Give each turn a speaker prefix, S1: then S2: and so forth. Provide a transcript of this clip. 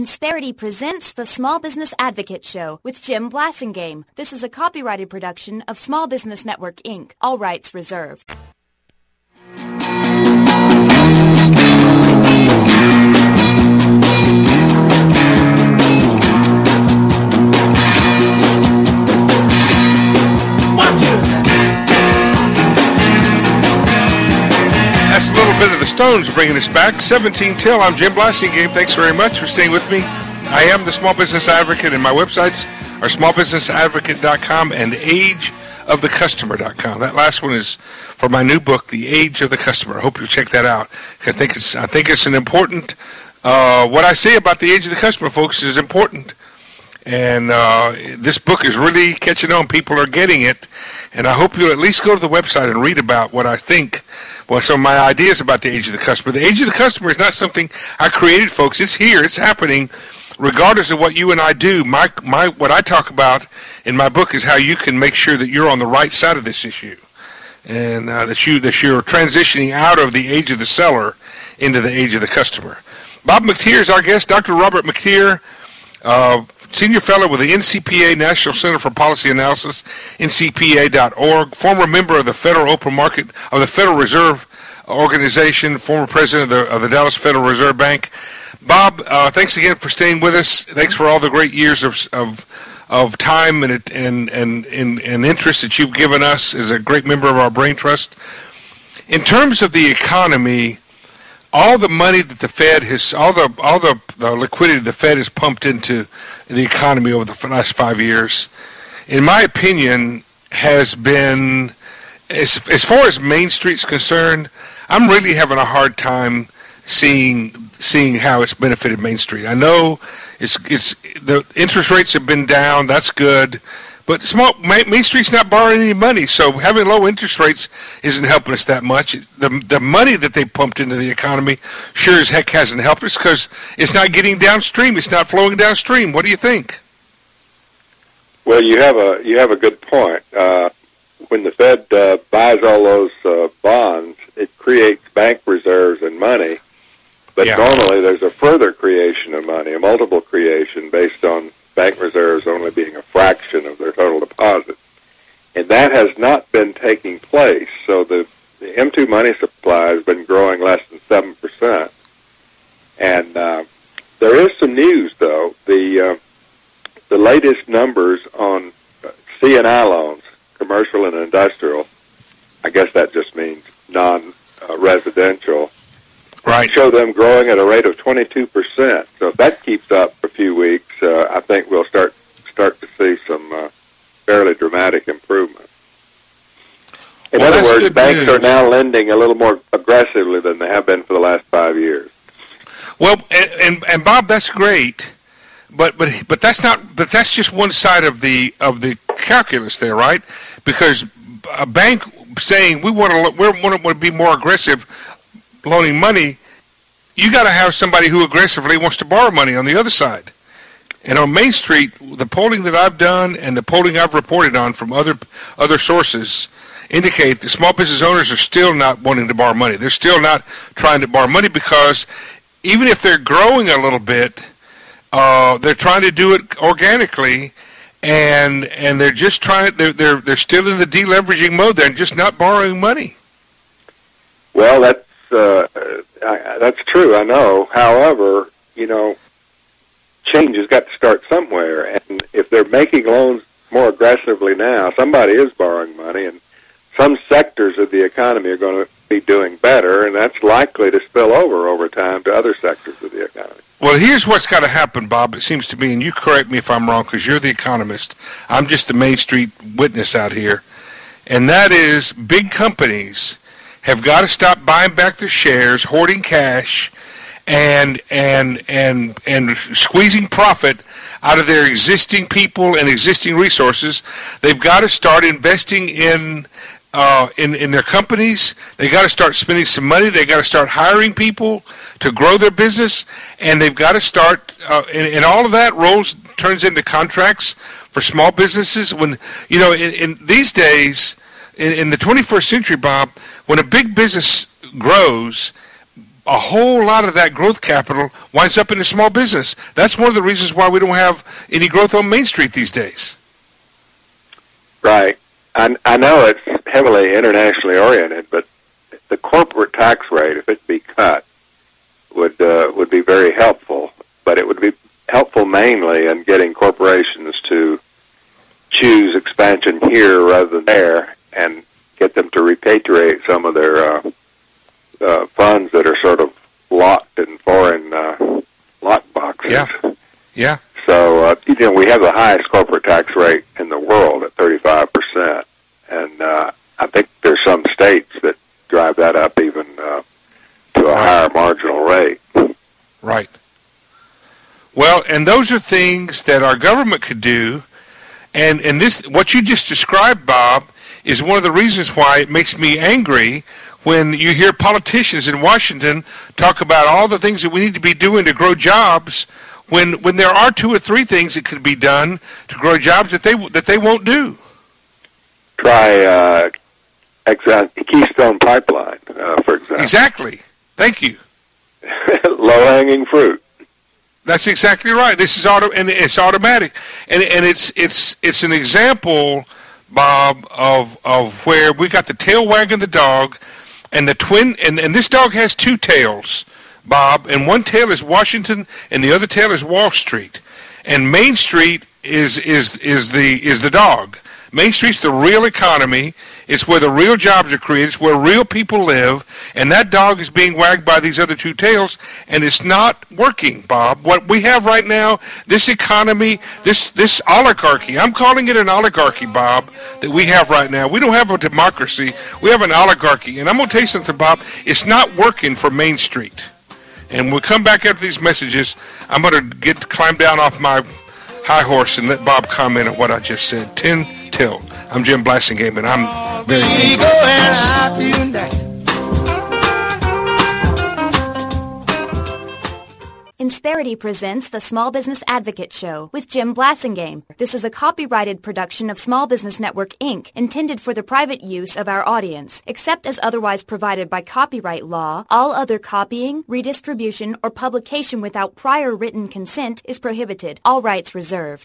S1: Insperity presents the Small Business Advocate Show with Jim Blasingame. This is a copyrighted production of Small Business Network, Inc. All rights reserved.
S2: That's a little bit of the Stones bringing us back. 17 till. I'm Jim Blasingame. Thanks very much for staying with me. I am the Small Business Advocate, and my websites are smallbusinessadvocate.com and ageofthecustomer.com. That last one is for my new book, The Age of the Customer. I hope you'll check that out. I think it's an important. What I say about the age of the customer, folks, is important. And this book is really catching on. People are getting it. And I hope you'll at least go to the website and read about what I think. Well, some of my ideas about the age of the customer. The age of the customer is not something I created, folks. It's here. It's happening, regardless of what you and I do. What I talk about in my book is how you can make sure that you're on the right side of this issue, and that you're transitioning out of the age of the seller into the age of the customer. Bob McTeer is our guest. Dr. Robert McTeer, Senior Fellow with the NCPA, National Center for Policy Analysis, ncpa.org, former member of the Federal Open Market of the Federal Reserve Organization, former president of the Dallas Federal Reserve Bank. Bob, thanks again for staying with us. Thanks for all the great years of time and interest that you've given us as a great member of our Brain Trust. In terms of the economy, all the money that the Fed has, all the liquidity the Fed has pumped into the economy over the last 5 years, in my opinion, has been, as far as Main Street's concerned, I'm really having a hard time seeing how it's benefited Main Street. I know it's the interest rates have been down. That's good. But Main Street's not borrowing any money, so having low interest rates isn't helping us that much. The money that they pumped into the economy sure as heck hasn't helped us because it's not getting downstream. It's not flowing downstream. What do you think?
S3: Well, you have a good point. When the Fed buys all those bonds, it creates bank reserves and money. But normally there's a further creation of money, a multiple creation based on bank reserves only being a fraction of their total deposit. And that has not been taking place. So the M2 money supply has been growing less than 7%. And there is some news, though. The latest numbers on C&I loans, commercial and industrial, I guess that just means non-residential,
S2: right,
S3: show them growing at a rate of 22%. So if that keeps up a few weeks, I think we'll start to see some fairly dramatic improvement. In other words, banks are now lending a little more aggressively than they have been for the last 5 years.
S2: Well, and Bob, that's great, but that's just one side of the calculus there, right? Because a bank saying we want to be more aggressive loaning money, you got to have somebody who aggressively wants to borrow money on the other side. And on Main Street, the polling that I've done and the polling I've reported on from other sources indicate that small business owners are still not wanting to borrow money. They're still not trying to borrow money because even if they're growing a little bit, they're trying to do it organically, and they're just trying. They're still in the deleveraging mode. They're just not borrowing money.
S3: Well, that's true. I know. However, change has got to start somewhere, and if they're making loans more aggressively now, somebody is borrowing money, and some sectors of the economy are going to be doing better, and that's likely to spill over time to other sectors of the economy.
S2: Well, here's what's got to happen, Bob, it seems to me, and you correct me if I'm wrong because you're the economist. I'm just the Main Street witness out here, and that is big companies have got to stop buying back their shares, hoarding cash, and squeezing profit out of their existing people and existing resources. They've got to start investing in their companies. They got to start spending some money. They got to start hiring people to grow their business, and they've got to start. And all of that turns into contracts for small businesses. When in these days, in the 21st century, Bob, when a big business grows, a whole lot of that growth capital winds up in a small business. That's one of the reasons why we don't have any growth on Main Street these days.
S3: Right. I know it's heavily internationally oriented, but the corporate tax rate, if it be cut, would be very helpful. But it would be helpful mainly in getting corporations to choose expansion here rather than there, and get them to repatriate some of their funds that are sort of locked in foreign lock boxes.
S2: Yeah.
S3: So, we have the highest corporate tax rate in the world at 35%. And I think there's some states that drive that up even to a higher marginal rate.
S2: Right. Well, and those are things that our government could do. And this, what you just described, Bob, is one of the reasons why it makes me angry when you hear politicians in Washington talk about all the things that we need to be doing to grow jobs, when there are 2 or 3 things that could be done to grow jobs that they won't do.
S3: Try Keystone Pipeline, for example.
S2: Exactly. Thank you.
S3: Low-hanging fruit.
S2: That's exactly right. This is it's automatic, and it's an example, Bob, of where we got the tail wagging the dog, and the twin, and this dog has 2 tails, Bob, and one tail is Washington, and the other tail is Wall Street, and Main Street is the dog. Main Street's the real economy. It's where the real jobs are created. It's where real people live. And that dog is being wagged by these other 2 tails, and it's not working, Bob. What we have right now, this economy, this oligarchy, I'm calling it an oligarchy, Bob, that we have right now. We don't have a democracy. We have an oligarchy. And I'm going to tell you something, Bob. It's not working for Main Street. And we'll come back after these messages. I'm going to climb down off my high horse and let Bob comment on what I just said. 10 till. I'm Jim Blasingame, and I'm very angry.
S1: Insperity presents the Small Business Advocate Show with Jim Blasingame. This is a copyrighted production of Small Business Network, Inc., intended for the private use of our audience. Except as otherwise provided by copyright law, all other copying, redistribution, or publication without prior written consent is prohibited. All rights reserved.